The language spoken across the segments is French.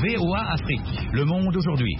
VOA Afrique, le monde aujourd'hui.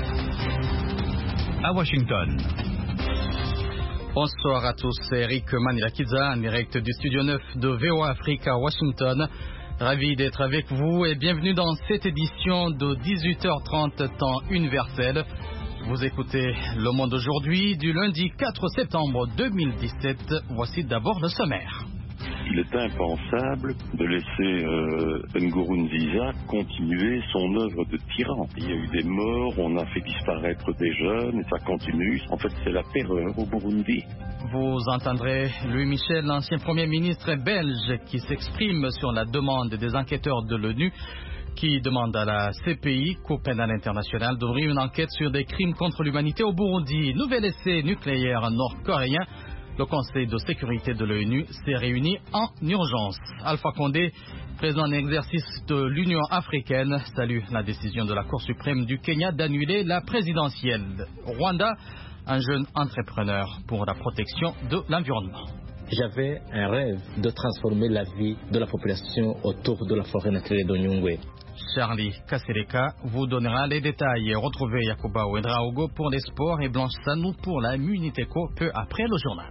À Washington. Bonsoir à tous, c'est Eric Manilakiza, en direct du studio 9 de VOA Afrique à Washington. Ravi d'être avec vous et bienvenue dans cette édition de 18h30 temps universel. Vous écoutez Le Monde aujourd'hui du lundi 4 septembre 2017. Voici d'abord le sommaire. Il est impensable de laisser Nkurunziza continuer son œuvre de tyran. Il y a eu des morts, on a fait disparaître des jeunes, et ça continue. En fait, c'est la terreur au Burundi. Vous entendrez Louis Michel, l'ancien Premier ministre belge, qui s'exprime sur la demande des enquêteurs de l'ONU, qui demande à la CPI, Cour pénale internationale, d'ouvrir une enquête sur des crimes contre l'humanité au Burundi. Nouvel essai nucléaire nord-coréen. Le Conseil de sécurité de l'ONU s'est réuni en urgence. Alpha Condé, président en exercice de l'Union africaine, salue la décision de la Cour suprême du Kenya d'annuler la présidentielle. Rwanda, un jeune entrepreneur pour la protection de l'environnement. J'avais un rêve de transformer la vie de la population autour de la forêt naturelle de Nyungwe. Charlie Kasereka vous donnera les détails. Retrouvez Yakuba Ouedraogo pour les sports et Blanche Sanou pour la Muniteco peu après le journal.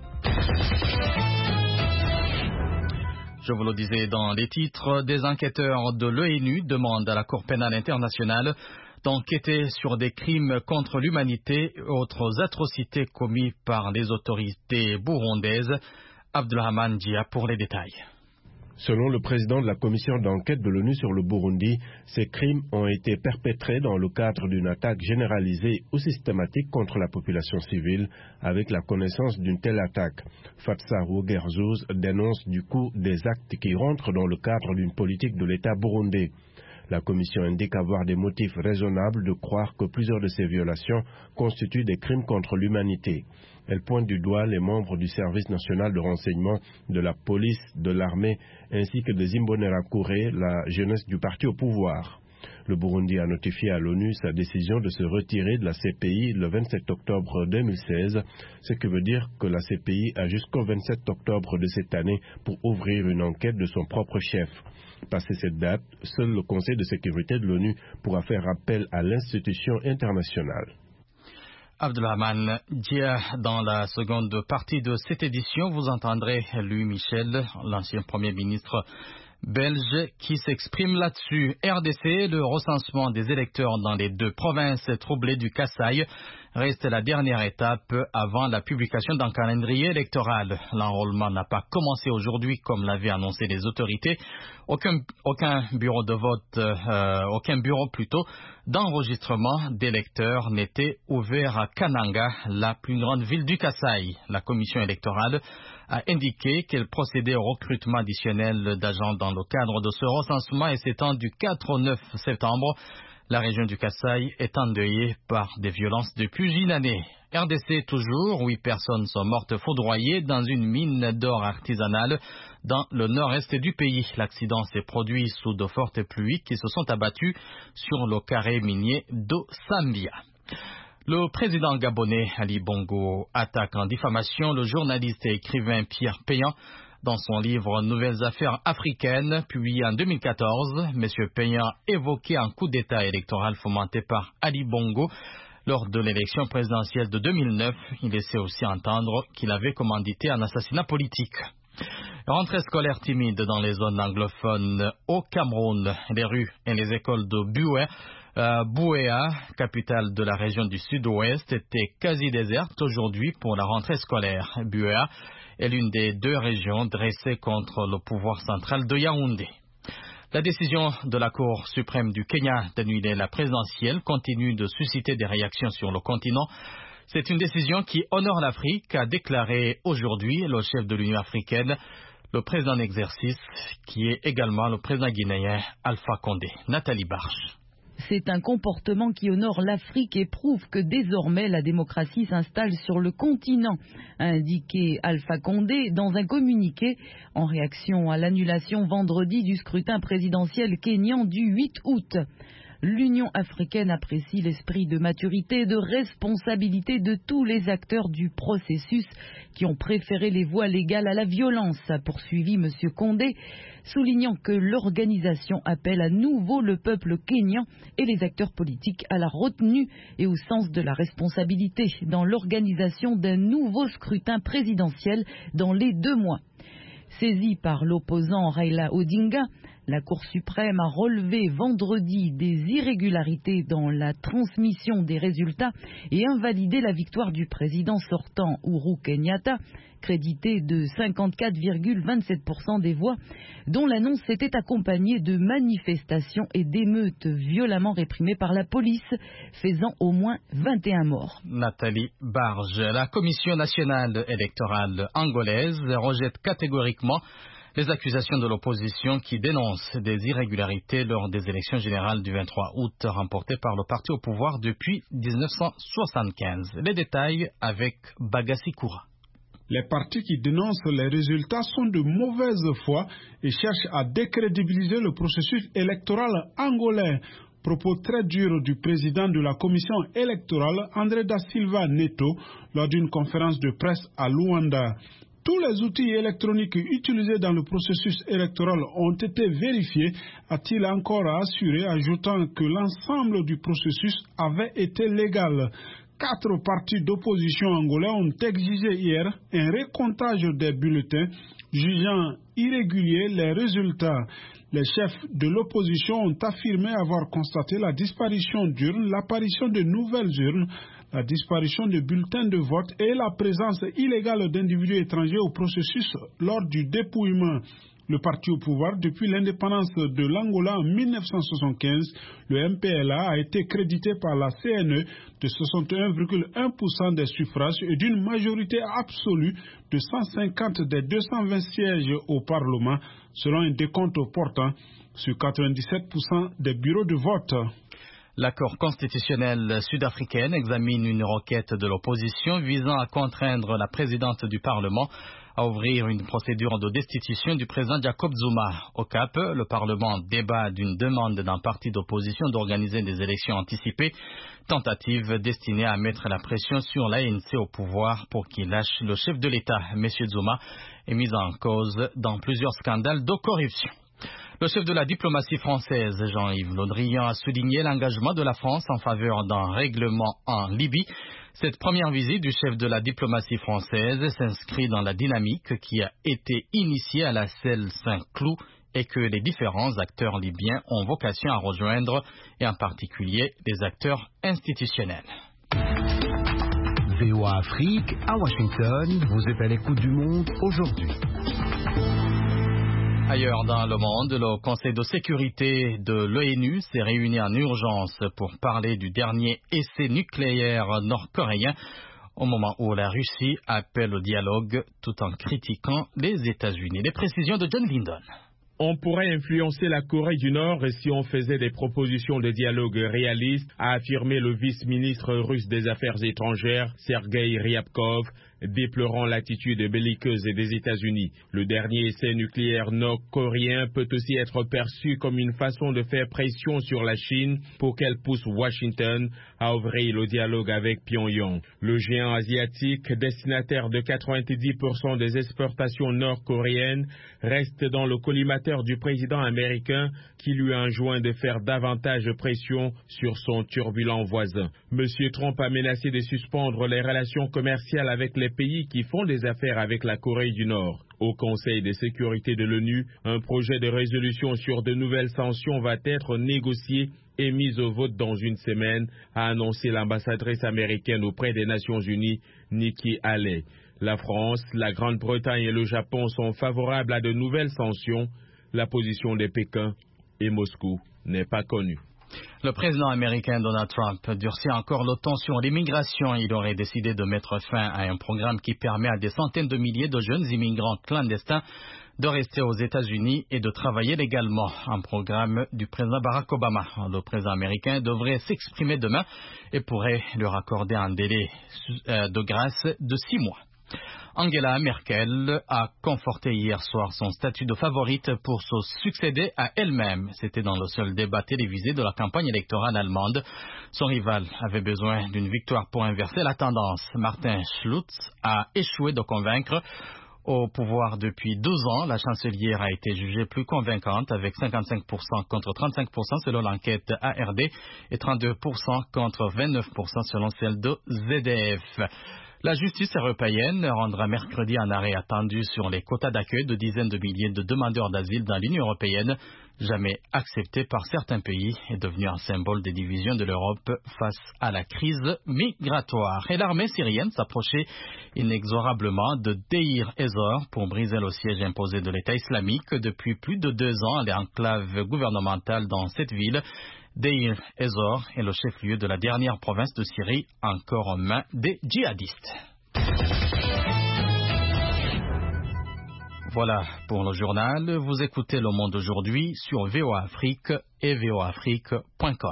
Je vous le disais dans les titres, des enquêteurs de l'ONU demandent à la Cour pénale internationale d'enquêter sur des crimes contre l'humanité et autres atrocités commises par les autorités burundaises. Abdulrahman Dia pour les détails. Selon le président de la commission d'enquête de l'ONU sur le Burundi, ces crimes ont été perpétrés dans le cadre d'une attaque généralisée ou systématique contre la population civile. Avec la connaissance d'une telle attaque, Fatsaru Gerzouz dénonce du coup des actes qui rentrent dans le cadre d'une politique de l'État burundais. La commission indique avoir des motifs raisonnables de croire que plusieurs de ces violations constituent des crimes contre l'humanité. Elle pointe du doigt les membres du service national de renseignement, de la police, de l'armée, ainsi que des Imbonerakure, la jeunesse du parti au pouvoir. Le Burundi a notifié à l'ONU sa décision de se retirer de la CPI le 27 octobre 2016, ce qui veut dire que la CPI a jusqu'au 27 octobre de cette année pour ouvrir une enquête de son propre chef. Passé cette date, seul le Conseil de sécurité de l'ONU pourra faire appel à l'institution internationale. Abdulrahman Dia, dans la seconde partie de cette édition, vous entendrez Louis Michel, l'ancien Premier ministre belge, qui s'exprime là-dessus. RDC, le recensement des électeurs dans les deux provinces troublées du Kasaï reste la dernière étape avant la publication d'un calendrier électoral. L'enrôlement n'a pas commencé aujourd'hui comme l'avaient annoncé les autorités. Aucun bureau de vote, aucun bureau plutôt d'enregistrement d'électeurs n'était ouvert à Kananga, la plus grande ville du Kasaï. La commission électorale a indiqué qu'elle procédait au recrutement additionnel d'agents dans le cadre de ce recensement et s'étend du 4 au 9 septembre. La région du Kasaï est endeuillée par des violences depuis une année. RDC toujours, 8 personnes sont mortes foudroyées dans une mine d'or artisanale dans le nord-est du pays. L'accident s'est produit sous de fortes pluies qui se sont abattues sur le carré minier de Sambia. Le président gabonais Ali Bongo attaque en diffamation le journaliste et écrivain Pierre Péan. Dans son livre Nouvelles affaires africaines, publié en 2014, M. Péan évoquait un coup d'État électoral fomenté par Ali Bongo lors de l'élection présidentielle de 2009. Il laissait aussi entendre qu'il avait commandité un assassinat politique. Rentrée scolaire timide dans les zones anglophones au Cameroun. Les rues et les écoles de Buea, capitale de la région du sud-ouest, étaient quasi désertes aujourd'hui pour la rentrée scolaire. Buea est l'une des deux régions dressées contre le pouvoir central de Yaoundé. La décision de la Cour suprême du Kenya d'annuler la présidentielle continue de susciter des réactions sur le continent. C'est une décision qui honore l'Afrique, a déclaré aujourd'hui le chef de l'Union africaine, le président en exercice, qui est également le président guinéen Alpha Condé. Nathalie Barche. C'est un comportement qui honore l'Afrique et prouve que désormais la démocratie s'installe sur le continent, a indiqué Alpha Condé dans un communiqué en réaction à l'annulation vendredi du scrutin présidentiel kényan du 8 août. L'Union africaine apprécie l'esprit de maturité et de responsabilité de tous les acteurs du processus qui ont préféré les voies légales à la violence, a poursuivi M. Condé, soulignant que l'organisation appelle à nouveau le peuple kényan et les acteurs politiques à la retenue et au sens de la responsabilité dans l'organisation d'un nouveau scrutin présidentiel dans les 2 mois. Saisie par l'opposant Raila Odinga, la Cour suprême a relevé vendredi des irrégularités dans la transmission des résultats et invalidé la victoire du président sortant Uhuru Kenyatta, crédité de 54,27% des voix, dont l'annonce était accompagnée de manifestations et d'émeutes violemment réprimées par la police, faisant au moins 21 morts. Nathalie Barge, la Commission nationale électorale angolaise rejette catégoriquement les accusations de l'opposition qui dénoncent des irrégularités lors des élections générales du 23 août remportées par le parti au pouvoir depuis 1975. Les détails avec Bagassi Koura. Les partis qui dénoncent les résultats sont de mauvaise foi et cherchent à décrédibiliser le processus électoral angolais. Propos très durs du président de la commission électorale, André da Silva Neto, lors d'une conférence de presse à Luanda. Tous les outils électroniques utilisés dans le processus électoral ont été vérifiés, a-t-il encore assuré, ajoutant que l'ensemble du processus avait été légal. 4 partis d'opposition angolais ont exigé hier un recomptage des bulletins, jugeant irréguliers les résultats. Les chefs de l'opposition ont affirmé avoir constaté la disparition d'urnes, l'apparition de nouvelles urnes, la disparition de bulletins de vote et la présence illégale d'individus étrangers au processus lors du dépouillement. Le parti au pouvoir, depuis l'indépendance de l'Angola en 1975, le MPLA a été crédité par la CNE de 61,1% des suffrages et d'une majorité absolue de 150 des 220 sièges au Parlement, selon un décompte portant sur 97% des bureaux de vote. La Cour constitutionnelle sud-africaine examine une requête de l'opposition visant à contraindre la présidente du Parlement à ouvrir une procédure de destitution du président Jacob Zuma. Au Cap, le Parlement débat d'une demande d'un parti d'opposition d'organiser des élections anticipées, tentative destinée à mettre la pression sur l'ANC au pouvoir pour qu'il lâche le chef de l'État. M. Zuma est mis en cause dans plusieurs scandales de corruption. Le chef de la diplomatie française, Jean-Yves Le Drian, a souligné l'engagement de la France en faveur d'un règlement en Libye. Cette première visite du chef de la diplomatie française s'inscrit dans la dynamique qui a été initiée à la Celle Saint-Cloud et que les différents acteurs libyens ont vocation à rejoindre, et en particulier les acteurs institutionnels. VOA Afrique, à Washington, vous êtes à l'écoute du monde aujourd'hui. Ailleurs dans le monde, le Conseil de sécurité de l'ONU s'est réuni en urgence pour parler du dernier essai nucléaire nord-coréen au moment où la Russie appelle au dialogue tout en critiquant les États-Unis. Les précisions de John Lindon. On pourrait influencer la Corée du Nord si on faisait des propositions de dialogue réalistes, a affirmé le vice-ministre russe des Affaires étrangères, Sergei Ryabkov, déplorant l'attitude belliqueuse des États-Unis. Le dernier essai nucléaire nord-coréen peut aussi être perçu comme une façon de faire pression sur la Chine pour qu'elle pousse Washington à ouvrir le dialogue avec Pyongyang. Le géant asiatique, destinataire de 90% des exportations nord-coréennes, reste dans le collimateur du président américain qui lui enjoint de faire davantage pression sur son turbulent voisin. M. Trump a menacé de suspendre les relations commerciales avec les pays qui font des affaires avec la Corée du Nord. Au Conseil de sécurité de l'ONU, un projet de résolution sur de nouvelles sanctions va être négocié et mis au vote dans une semaine, a annoncé l'ambassadrice américaine auprès des Nations Unies, Nikki Haley. La France, la Grande-Bretagne et le Japon sont favorables à de nouvelles sanctions. La position de Pékin et Moscou n'est pas connue. Le président américain Donald Trump durcit encore le ton sur l'immigration. Il aurait décidé de mettre fin à un programme qui permet à des centaines de milliers de jeunes immigrants clandestins de rester aux États-Unis et de travailler légalement. Un programme du président Barack Obama. Le président américain devrait s'exprimer demain et pourrait leur accorder un délai de grâce de 6 mois. Angela Merkel a conforté hier soir son statut de favorite pour se succéder à elle-même. C'était dans le seul débat télévisé de la campagne électorale allemande. Son rival avait besoin d'une victoire pour inverser la tendance. Martin Schulz a échoué de convaincre. Au pouvoir depuis 12 ans, la chancelière a été jugée plus convaincante avec 55% contre 35% selon l'enquête ARD et 32% contre 29% selon celle de ZDF. La justice européenne rendra mercredi un arrêt attendu sur les quotas d'accueil de dizaines de milliers de demandeurs d'asile dans l'Union européenne, jamais accepté par certains pays, est devenu un symbole des divisions de l'Europe face à la crise migratoire. Et l'armée syrienne s'approchait inexorablement de Deir ez-Zor pour briser le siège imposé de l'État islamique. Depuis plus de 2 ans, l'enclave gouvernementale dans cette ville, Deir ez-Zor, est le chef-lieu de la dernière province de Syrie, encore en main des djihadistes. Voilà pour le journal. Vous écoutez Le Monde aujourd'hui sur VOA Afrique et voaafrique.com.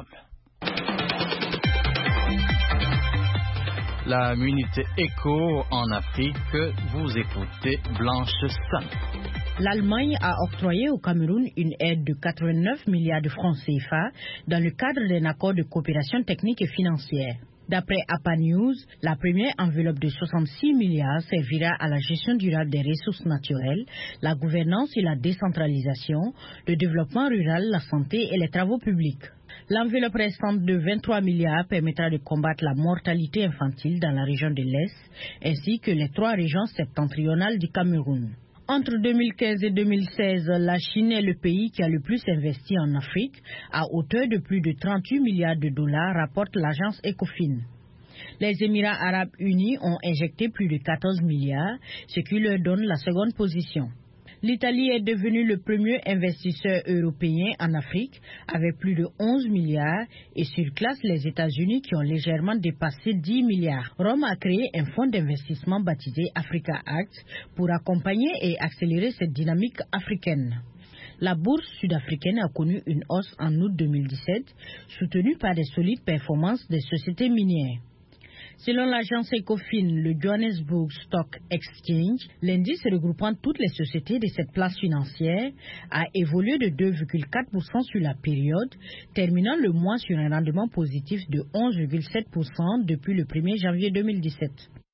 La Minute Éco en Afrique, vous écoutez Blanche Sam. L'Allemagne a octroyé au Cameroun une aide de 89 milliards de francs CFA dans le cadre d'un accord de coopération technique et financière. D'après APA News, la première enveloppe de 66 milliards servira à la gestion durable des ressources naturelles, la gouvernance et la décentralisation, le développement rural, la santé et les travaux publics. L'enveloppe restante de 23 milliards permettra de combattre la mortalité infantile dans la région de l'Est, ainsi que les 3 régions septentrionales du Cameroun. Entre 2015 et 2016, la Chine est le pays qui a le plus investi en Afrique, à hauteur de plus de 38 milliards de dollars, rapporte l'agence Ecofin. Les Émirats arabes unis ont injecté plus de 14 milliards, ce qui leur donne la seconde position. L'Italie est devenue le premier investisseur européen en Afrique avec plus de 11 milliards et surclasse les États-Unis qui ont légèrement dépassé 10 milliards. Rome a créé un fonds d'investissement baptisé Africa Act pour accompagner et accélérer cette dynamique africaine. La bourse sud-africaine a connu une hausse en août 2017, soutenue par des solides performances des sociétés minières. Selon l'agence Ecofin, le Johannesburg Stock Exchange, l'indice regroupant toutes les sociétés de cette place financière a évolué de 2,4% sur la période, terminant le mois sur un rendement positif de 11,7% depuis le 1er janvier 2017.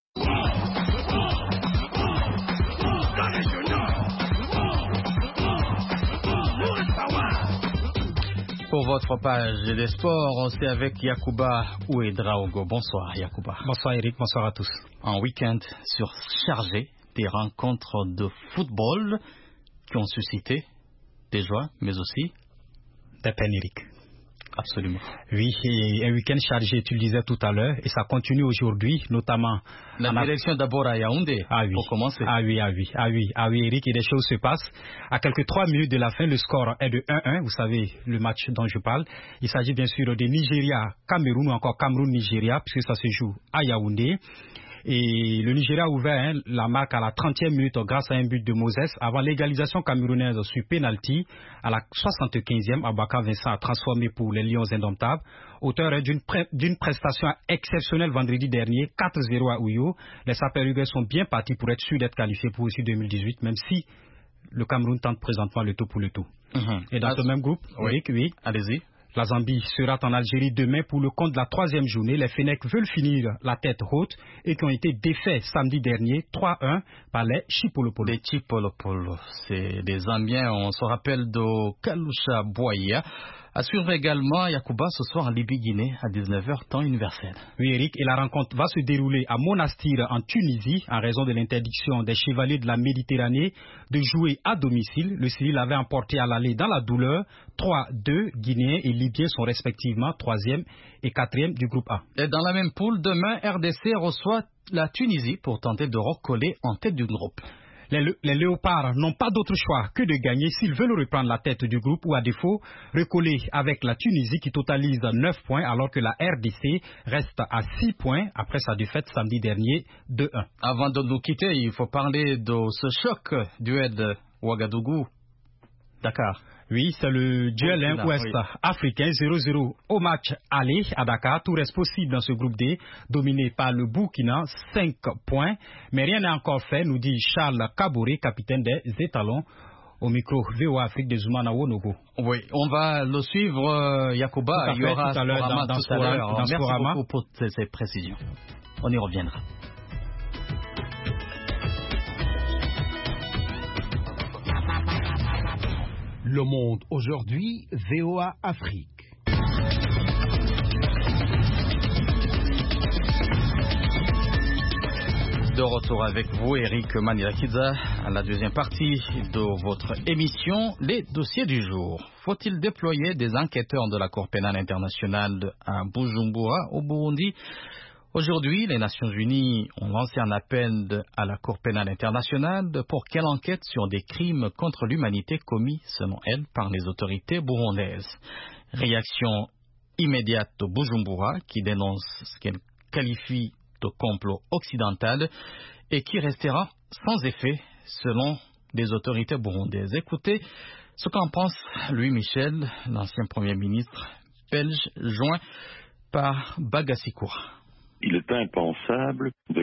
Pour votre page des sports, c'est avec Yacouba Ouedraogo. Bonsoir Yacouba. Bonsoir Eric, bonsoir à tous. Un week-end surchargé, des rencontres de football qui ont suscité des joies, mais aussi des peines, Eric. Absolument. Oui, et un week-end chargé, tu le disais tout à l'heure, et ça continue aujourd'hui, notamment... La direction d'abord à Yaoundé, pour commencer. Ah oui, Eric, et des choses se passent. À quelques 3 minutes de la fin, le score est de 1-1, vous savez, le match dont je parle. Il s'agit bien sûr de Nigeria-Cameroun ou encore Cameroun-Nigeria, puisque ça se joue à Yaoundé. Et le Nigeria a ouvert la marque à la 30e minute grâce à un but de Moses avant l'égalisation camerounaise sur penalty. À la 75e, Abaka Vincent a transformé pour les Lions indomptables. Auteur d'une prestation exceptionnelle vendredi dernier, 4-0 à Ouyo. Les Sapeurs sont bien partis pour être sûrs d'être qualifiés pour aussi 2018, même si le Cameroun tente présentement le tout pour le tout. Et dans ce même groupe, oui, allez-y. La Zambie sera en Algérie demain pour le compte de la 3e journée. Les Fennecs veulent finir la tête haute et qui ont été défaits samedi dernier 3-1 par les Chipolopolo. Les Chipolopolo, c'est des Zambiens, on se rappelle de Kalusha Boya. À suivre également Yacouba ce soir en Libye-Guinée à 19h, temps universel. Oui Eric, et la rencontre va se dérouler à Monastir en Tunisie en raison de l'interdiction des chevaliers de la Méditerranée de jouer à domicile. Le Cyril avait emporté à l'aller dans la douleur 3-2. Guinéens et Libyens sont respectivement 3e et 4e du groupe A. Et dans la même poule, demain, RDC reçoit la Tunisie pour tenter de recoller en tête du groupe. Les Léopards n'ont pas d'autre choix que de gagner s'ils veulent reprendre la tête du groupe ou à défaut recoller avec la Tunisie qui totalise 9 points alors que la RDC reste à 6 points après sa défaite samedi dernier 2-1. Avant de nous quitter, il faut parler de ce choc duel Ouagadougou-Dakar. Oui, c'est le duel ouest africain 0-0 au match aller à Dakar. Tout reste possible dans ce groupe D, dominé par le Burkina, 5 points. Mais rien n'est encore fait, nous dit Charles Kabouré, capitaine des étalons, au micro VOA Afrique de Zoumana Wonogo. Oui, on va le suivre, Yacouba. Il y aura tout à l'heure dans Merci beaucoup pour ces précisions. On y reviendra. Le Monde aujourd'hui, VOA Afrique. De retour avec vous, Eric Maniakidza, à la deuxième partie de votre émission, les dossiers du jour. Faut-il déployer des enquêteurs de la Cour pénale internationale à Bujumbura, au Burundi? Aujourd'hui, les Nations Unies ont lancé un appel à la Cour pénale internationale pour qu'elle enquête sur des crimes contre l'humanité commis, selon elle, par les autorités burundaises. Réaction immédiate de Bujumbura, qui dénonce ce qu'elle qualifie de complot occidental et qui restera sans effet, selon les autorités burundaises. Écoutez ce qu'en pense Louis Michel, l'ancien Premier ministre belge, joint par Bagasikoura. Il est impensable de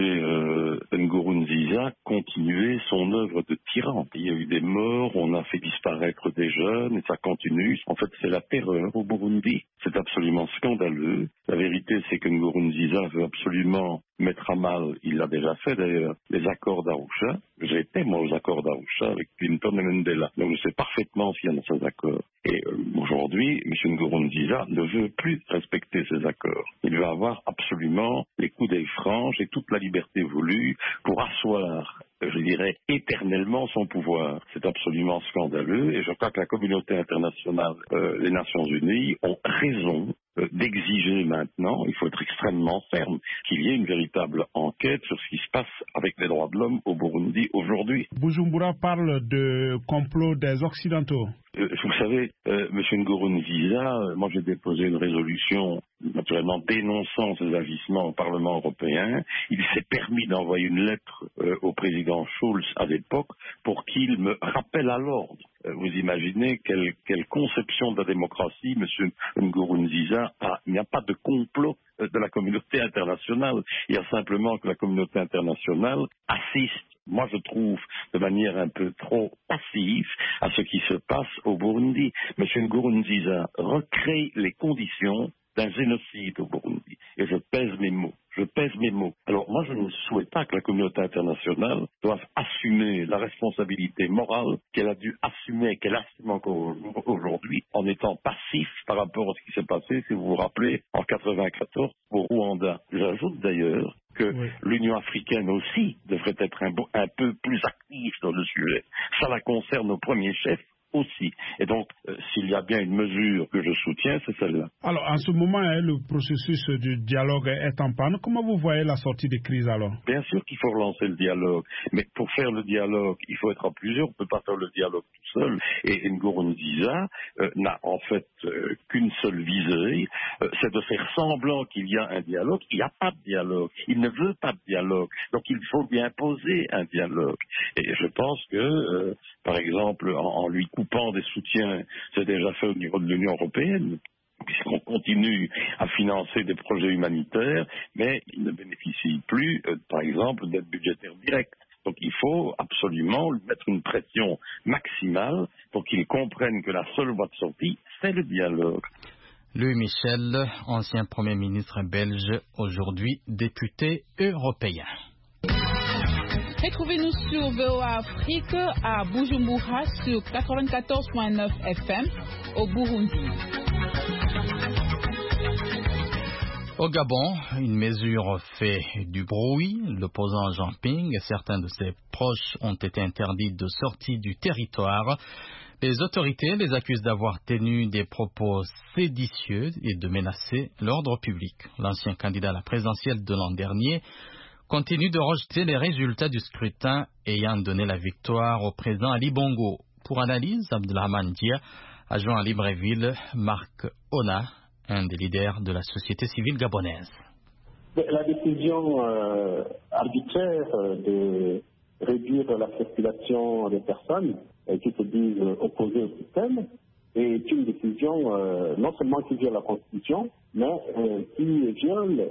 laisser Nkurunziza continuer son œuvre de tyran. Il y a eu des morts, on a fait disparaître des jeunes et ça continue. En fait, c'est la terreur au Burundi. C'est absolument scandaleux. La vérité, c'est que Nkurunziza veut absolument mettre à mal, il l'a déjà fait d'ailleurs, les accords d'Arusha. J'ai été, moi, aux accords d'Arusha avec Clinton et Mandela. Donc je sais parfaitement s'il y a dans ces accords. Et aujourd'hui, M. Nkurunziza ne veut plus respecter ces accords. Il veut avoir absolument les coups d'œil franches et toute la liberté voulue pour asseoir, je dirais, éternellement son pouvoir. C'est absolument scandaleux et je crois que la communauté internationale, les Nations Unies, ont raison d'exiger maintenant, il faut être extrêmement ferme, qu'il y ait une véritable enquête sur ce qui se passe avec les droits de l'homme au Burundi aujourd'hui. Bujumbura parle de complot des Occidentaux. Vous savez, M. Nkurunziza, moi j'ai déposé une résolution naturellement dénonçant ces agissements au Parlement européen. Il s'est permis d'envoyer une lettre au président Schulz à l'époque pour qu'il me rappelle à l'ordre. Vous imaginez quelle conception de la démocratie M. Nkurunziza a. Il n'y a pas de complot de la communauté internationale. Il y a simplement que la communauté internationale assiste, moi je trouve, de manière un peu trop passive à ce qui se passe au Burundi. M. Nkurunziza recrée les conditions d'un génocide au Burundi. Et je pèse mes mots. Alors moi, je ne souhaite pas que la communauté internationale doive assumer la responsabilité morale qu'elle a dû assumer, qu'elle assume encore aujourd'hui, en étant passif par rapport à ce qui s'est passé, si vous vous rappelez, en 1994 au Rwanda. J'ajoute d'ailleurs que l'Union africaine aussi devrait être un peu plus active dans le sujet. Ça la concerne au premier chef aussi. Et donc, s'il y a bien une mesure que je soutiens, c'est celle-là. Alors, en ce moment, le processus du dialogue est en panne. Comment vous voyez la sortie des crises alors? Bien sûr qu'il faut relancer le dialogue. Mais pour faire le dialogue, il faut être à plusieurs. On ne peut pas faire le dialogue tout seul. Et Nkurunziza n'a en fait qu'une seule visée, c'est de faire semblant qu'il y a un dialogue. Il n'y a pas de dialogue. Il ne veut pas de dialogue. Donc, il faut bien poser un dialogue. Et je pense que, par exemple, en lui coupant des soutiens, c'est déjà fait au niveau de l'Union européenne, puisqu'on continue à financer des projets humanitaires, mais ils ne bénéficient plus, par exemple, d'aide budgétaire directe. Donc il faut absolument lui mettre une pression maximale pour qu'il comprenne que la seule voie de sortie, c'est le dialogue. Louis Michel, ancien Premier ministre belge, aujourd'hui député européen. Retrouvez-nous sur VOA Afrique à Bujumbura sur 94.9 FM au Burundi. Au Gabon, une mesure fait du bruit. L'opposant Jean Ping et certains de ses proches ont été interdits de sortie du territoire. Les autorités les accusent d'avoir tenu des propos séditieux et de menacer l'ordre public. L'ancien candidat à la présidentielle de l'an dernier continue de rejeter les résultats du scrutin ayant donné la victoire au président Ali Bongo. Pour analyse, Abdelrahman Dia a joint à Libreville Marc Ona, un des leaders de la société civile gabonaise. La décision arbitraire de réduire la circulation des personnes qui se disent opposés au système, est une décision non seulement qui viole la Constitution, mais qui viole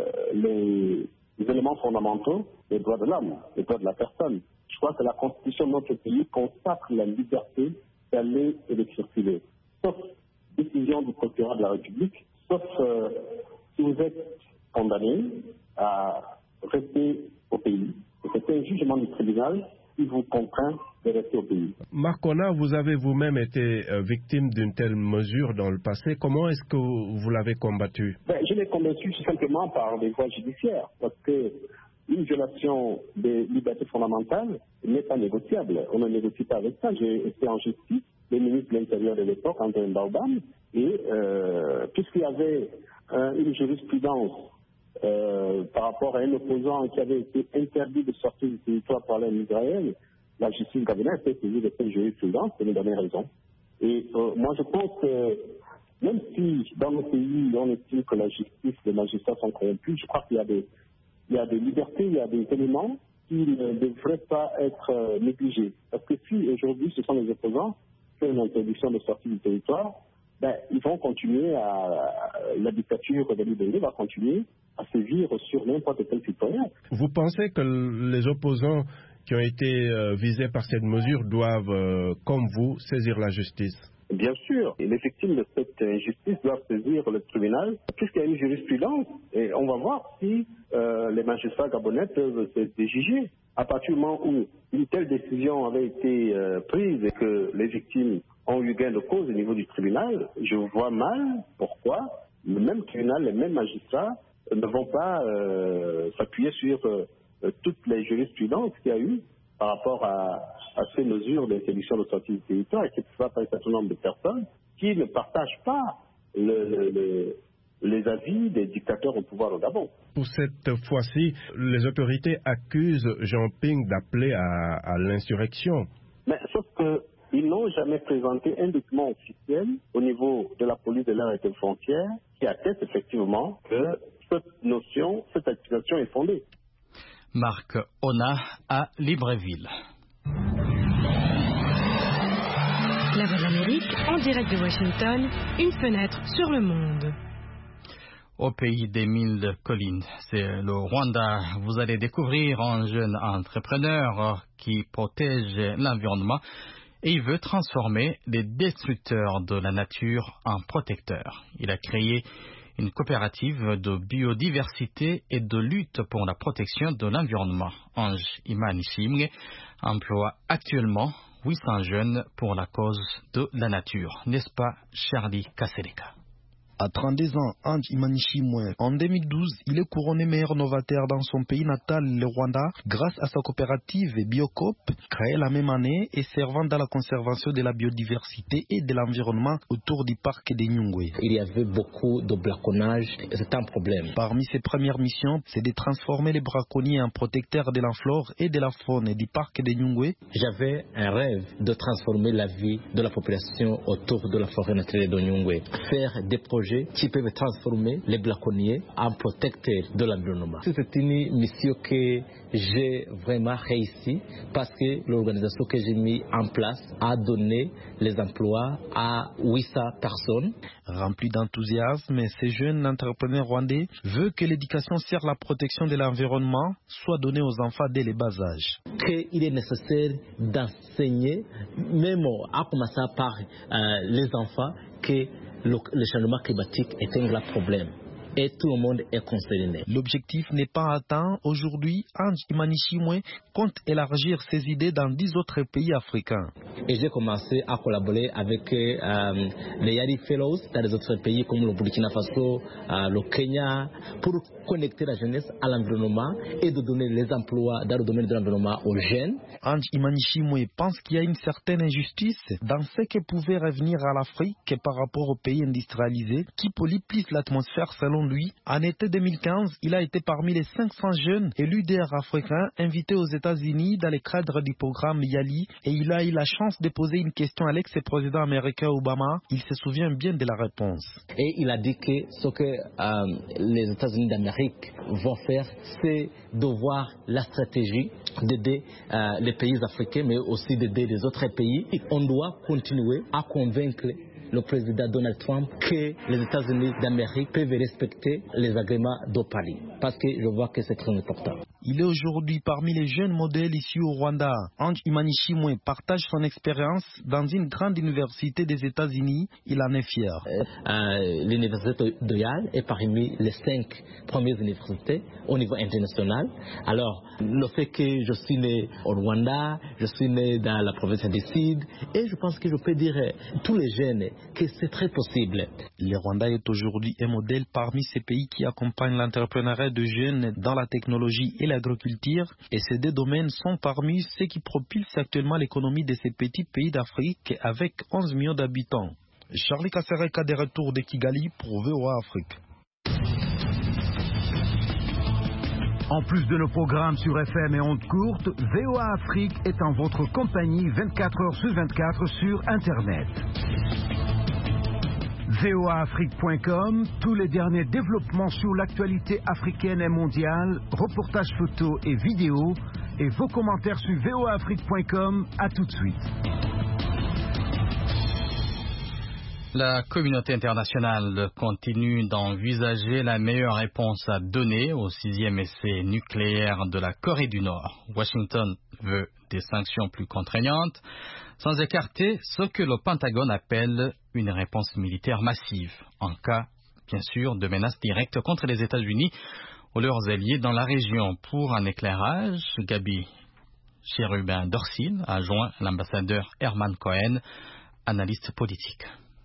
les éléments fondamentaux des droits de l'homme, des droits de la personne. Je crois que la Constitution de notre pays consacre la liberté d'aller et de circuler, sauf décision du procureur de la République, sauf si vous êtes condamné à rester au pays. C'est un jugement du tribunal qui vous contraint de rester au pays. Marc Ona, vous avez vous-même été victime d'une telle mesure dans le passé. Comment est-ce que vous l'avez combattu? Je l'ai combattu tout simplement par des voies judiciaires, parce que une violation des libertés fondamentales n'est pas négociable. On ne négocie pas avec ça. J'ai été en justice, le ministre de l'Intérieur de l'époque, André Ndaobam, et puisqu'il y avait une jurisprudence par rapport à un opposant qui avait été interdit de sortir du territoire par l'armée israélienne, la justice gabonaise a été saisie de cette jurisprudence pour nous donner raison. Et moi, je pense que même si dans nos pays, on estime que la justice, les magistrats sont corrompus, je crois qu'il y a des libertés, il y a des éléments qui ne devraient pas être négligés. Parce que si aujourd'hui ce sont les opposants qui ont une interdiction de sortie du territoire, ils vont continuer la dictature de l'Ibérie va continuer à sévir sur n'importe quel citoyen. Vous pensez que les opposants qui ont été visés par cette mesure doivent, comme vous, saisir la justice? Bien sûr, et les victimes de cette injustice doivent saisir le tribunal, puisqu'il y a une jurisprudence, et on va voir si les magistrats gabonais peuvent se déjuger. À partir du moment où une telle décision avait été prise et que les victimes ont eu gain de cause au niveau du tribunal, je vois mal pourquoi le même tribunal, les mêmes magistrats ne vont pas s'appuyer sur toutes les jurisprudences qu'il y a eu par rapport à ces mesures d'interdiction de sortie du territoire et qui se fait par un certain nombre de personnes qui ne partagent pas les avis des dictateurs au pouvoir au Gabon. Pour cette fois-ci, les autorités accusent Jean Ping d'appeler à l'insurrection. Mais sauf qu'ils n'ont jamais présenté un document officiel au niveau de la police de l'air et des frontières qui atteste effectivement que cette notion, cette accusation est fondée. Marc Ona à Libreville. La Voix de l'Amérique, en direct de Washington, une fenêtre sur le monde. Au pays des 1000 collines, c'est le Rwanda. Vous allez découvrir un jeune entrepreneur qui protège l'environnement et il veut transformer les destructeurs de la nature en protecteurs. Il a créé une coopérative de biodiversité et de lutte pour la protection de l'environnement. Ange Imanishimwe emploie actuellement 800 jeunes pour la cause de la nature. N'est-ce pas, Charlie Kasereka? À 32 ans, Ange Imanishimwe, en 2012, il est couronné meilleur novateur dans son pays natal, le Rwanda, grâce à sa coopérative Biocop, créée la même année et servant dans la conservation de la biodiversité et de l'environnement autour du parc de Nyungwe. Il y avait beaucoup de braconnage et c'est un problème. Parmi ses premières missions, c'est de transformer les braconniers en protecteurs de la flore et de la faune du parc de Nyungwe. J'avais un rêve de transformer la vie de la population autour de la forêt naturelle de Nyungwe, faire des projets qui peuvent transformer les braconniers en protecteurs de l'environnement. C'est une mission que j'ai vraiment réussi parce que l'organisation que j'ai mise en place a donné les emplois à 800 personnes. Rempli d'enthousiasme, ce jeune entrepreneur rwandais veut que l'éducation sur la protection de l'environnement soit donnée aux enfants dès le bas âge. Il est nécessaire d'enseigner, même à commencer par les enfants, que le changement climatique est un grand problème et tout le monde est concerné. L'objectif n'est pas atteint. Aujourd'hui, Ange Imanishimwe compte élargir ses idées dans 10 autres pays africains. Et j'ai commencé à collaborer avec les Yari Fellows dans les autres pays comme le Burkina Faso, le Kenya, pour connecter la jeunesse à l'environnement et de donner les emplois dans le domaine de l'environnement aux jeunes. Ange Imanishimwe pense qu'il y a une certaine injustice dans ce qui pouvait revenir à l'Afrique par rapport aux pays industrialisés qui polluent plus l'atmosphère selon lui. En été 2015, il a été parmi les 500 jeunes et leaders africains invités aux États-Unis dans le cadre du programme YALI et il a eu la chance de poser une question à l'ex-président américain Obama. Il se souvient bien de la réponse. Et il a dit que ce que les États-Unis d'Amérique vont faire, c'est de voir la stratégie d'aider les pays africains, mais aussi d'aider les autres pays. On doit continuer à convaincre le président Donald Trump que les États-Unis d'Amérique peuvent respecter les agréments de Paris. Parce que je vois que c'est très important. Il est aujourd'hui parmi les jeunes modèles ici au Rwanda. Ange Imanishimwe partage son expérience dans une grande université des États-Unis. Il en est fier. L'université de Yale est parmi les 5 premières universités au niveau international. Alors, le fait que je suis né au Rwanda, je suis né dans la province du Sud, et je pense que je peux dire à tous les jeunes que c'est très possible. Le Rwanda est aujourd'hui un modèle parmi ces pays qui accompagnent l'entrepreneuriat de jeunes dans la technologie et l'agriculture, et ces deux domaines sont parmi ceux qui propulsent actuellement l'économie de ces petits pays d'Afrique avec 11 millions d'habitants. Charlie Kasereka de retour de Kigali pour VOA Afrique. En plus de nos programmes sur FM et ondes courtes, VOA Afrique est en votre compagnie 24 heures sur 24 sur Internet. voaafrique.com, tous les derniers développements sur l'actualité africaine et mondiale, reportages photos et vidéos, et vos commentaires sur voaafrique.com. À tout de suite. La communauté internationale continue d'envisager la meilleure réponse à donner au 6e essai nucléaire de la Corée du Nord. Washington veut des sanctions plus contraignantes, sans écarter ce que le Pentagone appelle une réponse militaire massive, en cas, bien sûr, de menaces directes contre les États-Unis ou leurs alliés dans la région. Pour un éclairage, Gabi Chérubin-Dorcine a joint l'ambassadeur Herman Cohen, analyste politique.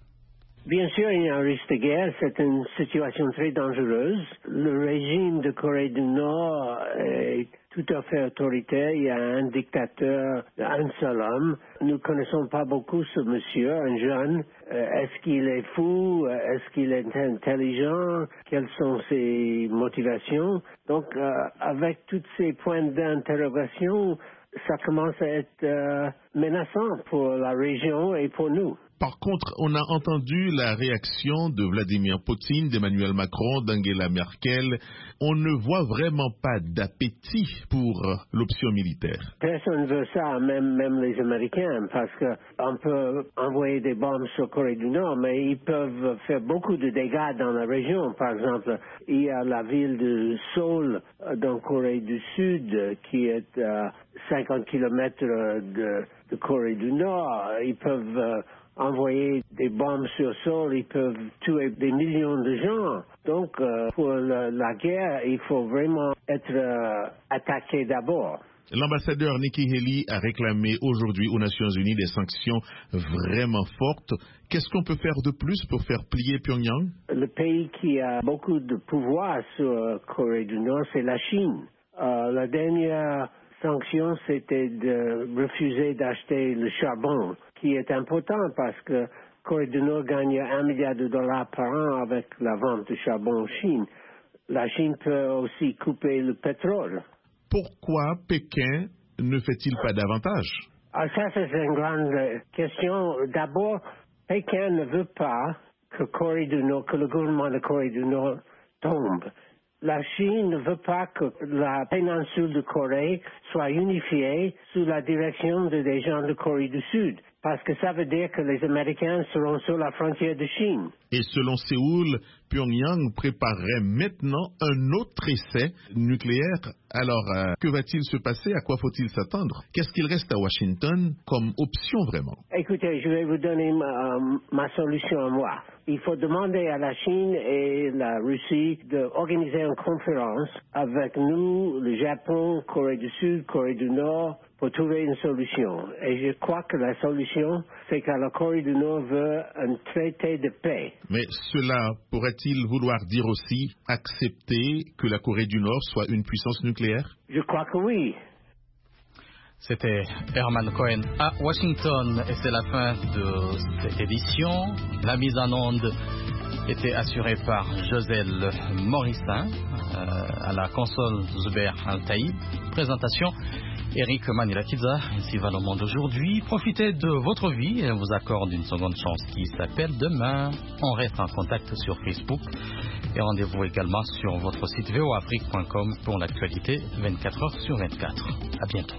Bien sûr, il y a un risque de guerre. C'est une situation très dangereuse. Le régime de Corée du Nord est tout à fait autoritaire. Il y a un dictateur, un seul homme. Nous ne connaissons pas beaucoup ce monsieur, un jeune. Est-ce qu'il est fou? Est-ce qu'il est intelligent? Quelles sont ses motivations? Donc, avec tous ces points d'interrogation, ça commence à être menaçant pour la région et pour nous. Par contre, on a entendu la réaction de Vladimir Poutine, d'Emmanuel Macron, d'Angela Merkel. On ne voit vraiment pas d'appétit pour l'option militaire. Personne ne veut ça, même les Américains, parce qu'on peut envoyer des bombes sur Corée du Nord, mais ils peuvent faire beaucoup de dégâts dans la région. Par exemple, il y a la ville de Seoul, dans Corée du Sud, qui est à 50 km de Corée du Nord. Ils peuvent envoyer des bombes sur Seoul, ils peuvent tuer des millions de gens. Donc, pour la guerre, il faut vraiment être attaqué d'abord. L'ambassadeur Nikki Haley a réclamé aujourd'hui aux Nations Unies des sanctions vraiment fortes. Qu'est-ce qu'on peut faire de plus pour faire plier Pyongyang? Le pays qui a beaucoup de pouvoir sur Corée du Nord, c'est la Chine. La dernière sanction, c'était de refuser d'acheter le charbon, qui est important parce que Corée du Nord gagne $1 milliard par an avec la vente de charbon en Chine. La Chine peut aussi couper le pétrole. Pourquoi Pékin ne fait-il pas davantage? Ça, c'est une grande question. D'abord, Pékin ne veut pas que le gouvernement de Corée du Nord tombe. La Chine ne veut pas que la péninsule de Corée soit unifiée sous la direction des gens de Corée du Sud, parce que ça veut dire que les Américains seront sur la frontière de Chine. Et selon Séoul, Pyongyang préparerait maintenant un autre essai nucléaire. Alors, que va-t-il se passer? À quoi faut-il s'attendre? Qu'est-ce qu'il reste à Washington comme option vraiment? Écoutez, je vais vous donner ma solution à moi. Il faut demander à la Chine et la Russie d'organiser une conférence avec nous, le Japon, Corée du Sud, Corée du Nord, pour trouver une solution. Et je crois que la solution, c'est que la Corée du Nord veut un traité de paix. Mais cela pourrait-il vouloir dire aussi accepter que la Corée du Nord soit une puissance nucléaire? Je crois que oui. C'était Herman Cohen à Washington et c'est la fin de cette édition. La mise en onde était assuré par Joselle Morissin, à la console Zuber Al-Taïb. Présentation Eric Manilakidza. Ainsi va le monde aujourd'hui. Profitez de votre vie et on vous accorde une seconde chance qui s'appelle demain. On reste en contact sur Facebook et rendez-vous également sur votre site voafrique.com pour l'actualité 24 heures sur 24. À bientôt.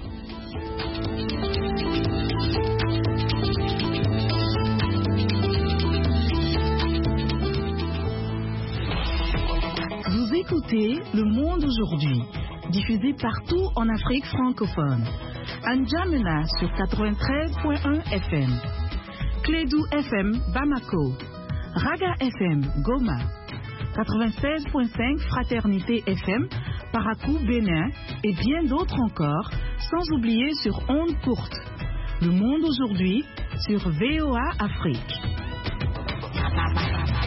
Vous écoutez Le Monde aujourd'hui, diffusé partout en Afrique francophone. À N'Djamena sur 93.1 FM, Clédou FM Bamako, Raga FM Goma, 96.5 Fraternité FM Parakou Bénin et bien d'autres encore, sans oublier sur ondes courtes. Le Monde aujourd'hui sur VOA Afrique.